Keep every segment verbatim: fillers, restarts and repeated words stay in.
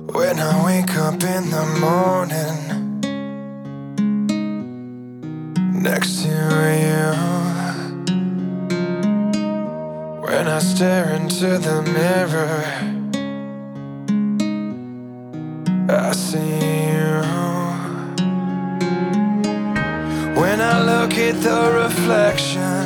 When I wake up in the morning next to you, when I stare into the mirror, I see you. When I look at the reflection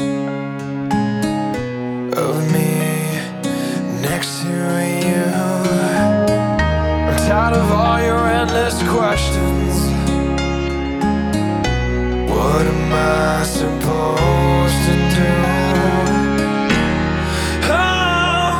of me next to you, I'm tired of all your endless questions. What am I supposed to do? Oh,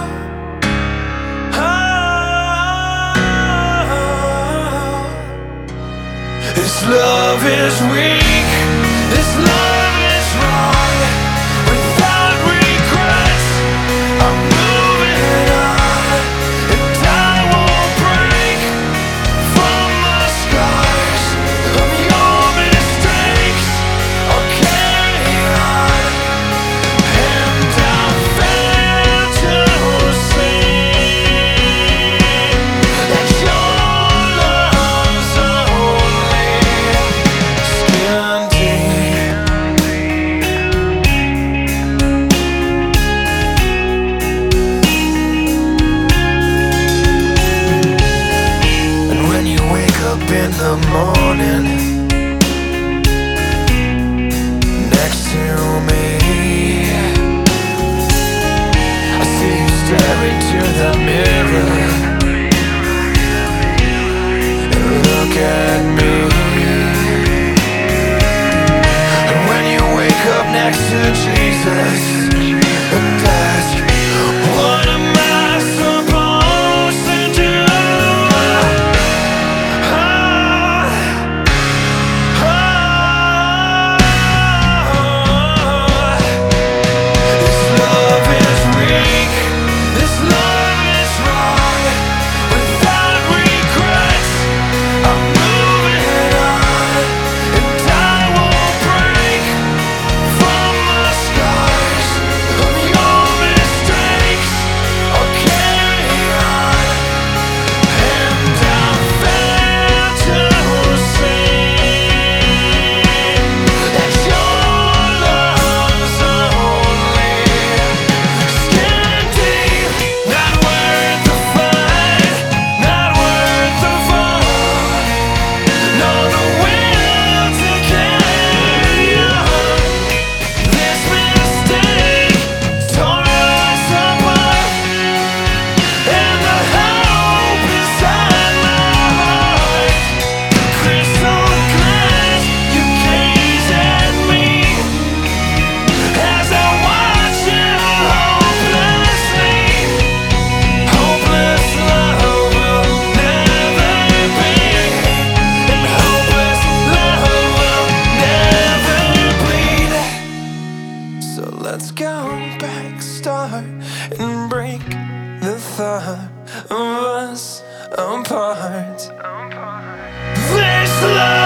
oh, this love is weak. This love is wrong. Without regrets, I'm moving on, and I won't break from the scars of your mistakes. I'll carry on, and I'll fail to see that your love's only skin deep. And when you wake up in the morning next to me, I see you stare into the mirror and look at me. And when you wake up next to Jesus and ask, what am I supposed to do? Ah, ah, this love is weak. This love is wrong. Without regrets, I'm moving on, and I won't break from the scars of your mistakes. I'll carry on, and I'll fail to see that your love's only skin deep. Not worth the fight, not worth the fall. No, the will to carry on. This mistake tore us apart, and the hope inside my heart, crystal glass, you gaze at me as I watch you hopelessly. Hopeless love will never be, and hopeless love will never bleed. So let's go back, start, and break the thought of us apart. This love